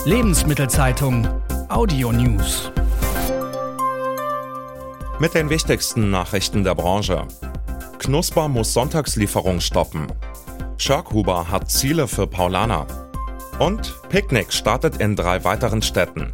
Lebensmittelzeitung Audio News. Mit den wichtigsten Nachrichten der Branche. Knusper muss Sonntagslieferung stoppen. Schörkhuber hat Ziele für Paulaner. Und Picknick startet in 3 weiteren Städten.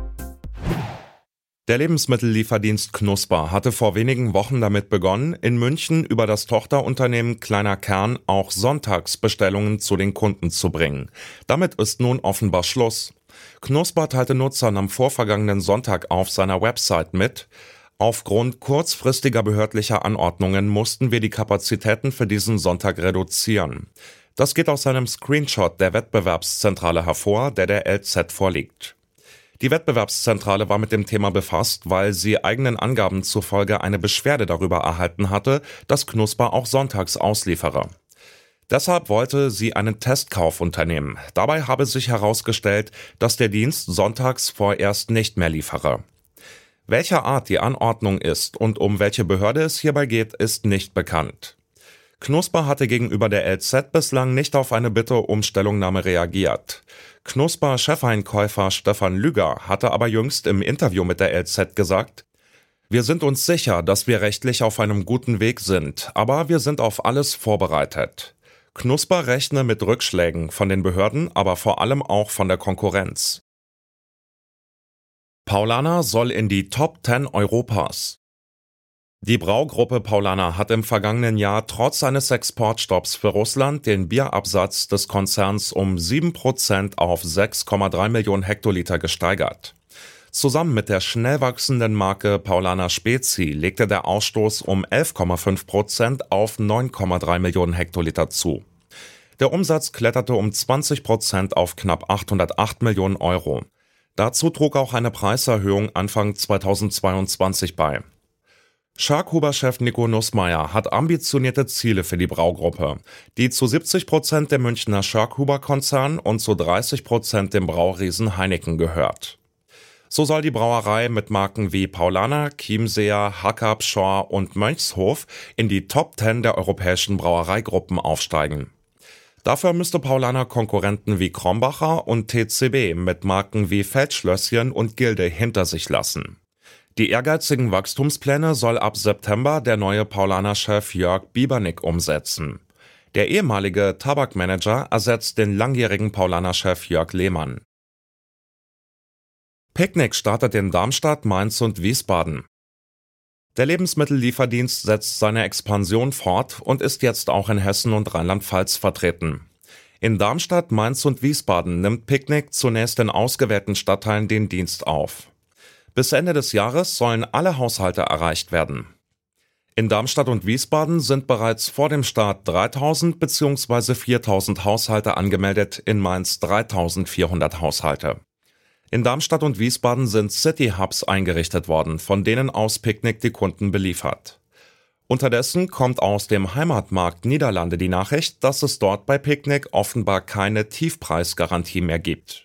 Der Lebensmittellieferdienst Knusper hatte vor wenigen Wochen damit begonnen, in München über das Tochterunternehmen Kleiner Kern auch Sonntagsbestellungen zu den Kunden zu bringen. Damit ist nun offenbar Schluss. Knusper teilte Nutzern am vorvergangenen Sonntag auf seiner Website mit: Aufgrund kurzfristiger behördlicher Anordnungen mussten wir die Kapazitäten für diesen Sonntag reduzieren. Das geht aus einem Screenshot der Wettbewerbszentrale hervor, der LZ vorliegt. Die Wettbewerbszentrale war mit dem Thema befasst, weil sie eigenen Angaben zufolge eine Beschwerde darüber erhalten hatte, dass Knusper auch sonntags ausliefere. Deshalb wollte sie einen Testkauf unternehmen. Dabei habe sich herausgestellt, dass der Dienst sonntags vorerst nicht mehr liefere. Welcher Art die Anordnung ist und um welche Behörde es hierbei geht, ist nicht bekannt. Knusper hatte gegenüber der LZ bislang nicht auf eine Bitte um Stellungnahme reagiert. Knusper-Chefeinkäufer Stefan Lüger hatte aber jüngst im Interview mit der LZ gesagt: Wir sind uns sicher, dass wir rechtlich auf einem guten Weg sind, aber wir sind auf alles vorbereitet. Knusper rechne mit Rückschlägen von den Behörden, aber vor allem auch von der Konkurrenz. Paulaner soll in die Top 10 Europas. Die Braugruppe Paulaner hat im vergangenen Jahr trotz eines Exportstopps für Russland den Bierabsatz des Konzerns um 7% auf 6,3 Millionen Hektoliter gesteigert. Zusammen mit der schnell wachsenden Marke Paulaner Spezi legte der Ausstoß um 11,5% auf 9,3 Millionen Hektoliter zu. Der Umsatz kletterte um 20% auf knapp 808 Millionen Euro. Dazu trug auch eine Preiserhöhung Anfang 2022 bei. Schörkhuber-Chef Nico Nussmeier hat ambitionierte Ziele für die Braugruppe, die zu 70% der Münchner Schörkhuber-Konzern und zu 30% dem Brauriesen Heineken gehört. So soll die Brauerei mit Marken wie Paulaner, Chiemseer, Hackab, Schorr und Mönchshof in die Top 10 der europäischen Brauereigruppen aufsteigen. Dafür müsste Paulaner Konkurrenten wie Krombacher und TCB mit Marken wie Feldschlösschen und Gilde hinter sich lassen. Die ehrgeizigen Wachstumspläne soll ab September der neue Paulaner-Chef Jörg Biebernick umsetzen. Der ehemalige Tabakmanager ersetzt den langjährigen Paulaner-Chef Jörg Lehmann. Picknick startet in Darmstadt, Mainz und Wiesbaden. Der Lebensmittellieferdienst setzt seine Expansion fort und ist jetzt auch in Hessen und Rheinland-Pfalz vertreten. In Darmstadt, Mainz und Wiesbaden nimmt Picknick zunächst in ausgewählten Stadtteilen den Dienst auf. Bis Ende des Jahres sollen alle Haushalte erreicht werden. In Darmstadt und Wiesbaden sind bereits vor dem Start 3.000 bzw. 4.000 Haushalte angemeldet, in Mainz 3.400 Haushalte. In Darmstadt und Wiesbaden sind City-Hubs eingerichtet worden, von denen aus Picknick die Kunden beliefert. Unterdessen kommt aus dem Heimatmarkt Niederlande die Nachricht, dass es dort bei Picknick offenbar keine Tiefpreisgarantie mehr gibt.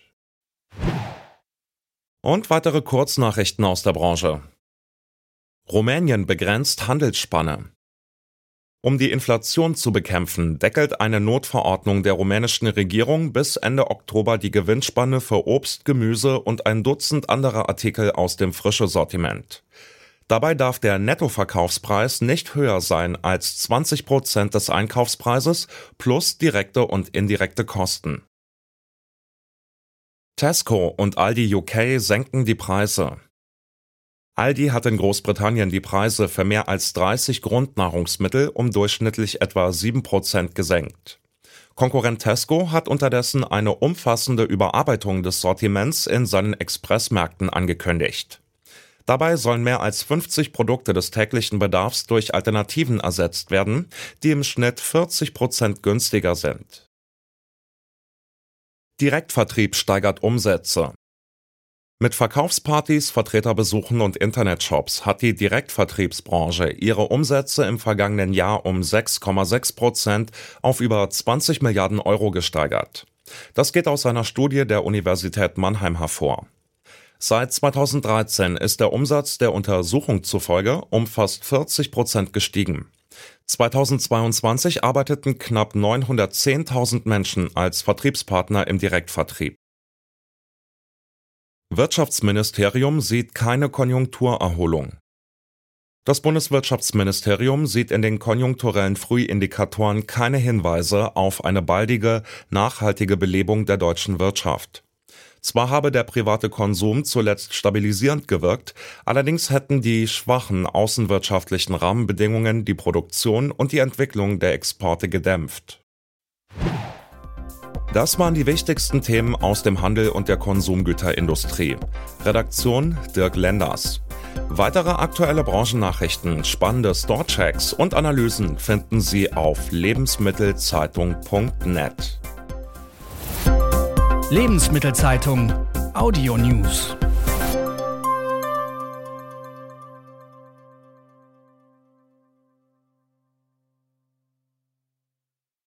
Und weitere Kurznachrichten aus der Branche. Rumänien begrenzt Handelsspanne. Um die Inflation zu bekämpfen, deckelt eine Notverordnung der rumänischen Regierung bis Ende Oktober die Gewinnspanne für Obst, Gemüse und ein Dutzend anderer Artikel aus dem Frische-Sortiment. Dabei darf der Nettoverkaufspreis nicht höher sein als 20% des Einkaufspreises plus direkte und indirekte Kosten. Tesco und Aldi UK senken die Preise. Aldi hat in Großbritannien die Preise für mehr als 30 Grundnahrungsmittel um durchschnittlich etwa 7% gesenkt. Konkurrent Tesco hat unterdessen eine umfassende Überarbeitung des Sortiments in seinen Expressmärkten angekündigt. Dabei sollen mehr als 50 Produkte des täglichen Bedarfs durch Alternativen ersetzt werden, die im Schnitt 40% günstiger sind. Direktvertrieb steigert Umsätze. Mit Verkaufspartys, Vertreterbesuchen und Internetshops hat die Direktvertriebsbranche ihre Umsätze im vergangenen Jahr um 6,6% auf über 20 Milliarden Euro gesteigert. Das geht aus einer Studie der Universität Mannheim hervor. Seit 2013 ist der Umsatz der Untersuchung zufolge um fast 40% gestiegen. 2022 arbeiteten knapp 910.000 Menschen als Vertriebspartner im Direktvertrieb. Wirtschaftsministerium sieht keine Konjunkturerholung. Das Bundeswirtschaftsministerium sieht in den konjunkturellen Frühindikatoren keine Hinweise auf eine baldige, nachhaltige Belebung der deutschen Wirtschaft. Zwar habe der private Konsum zuletzt stabilisierend gewirkt, allerdings hätten die schwachen außenwirtschaftlichen Rahmenbedingungen die Produktion und die Entwicklung der Exporte gedämpft. Das waren die wichtigsten Themen aus dem Handel und der Konsumgüterindustrie. Redaktion Dirk Lenders. Weitere aktuelle Branchennachrichten, spannende Storechecks und Analysen finden Sie auf lebensmittelzeitung.net. Lebensmittelzeitung Audio News.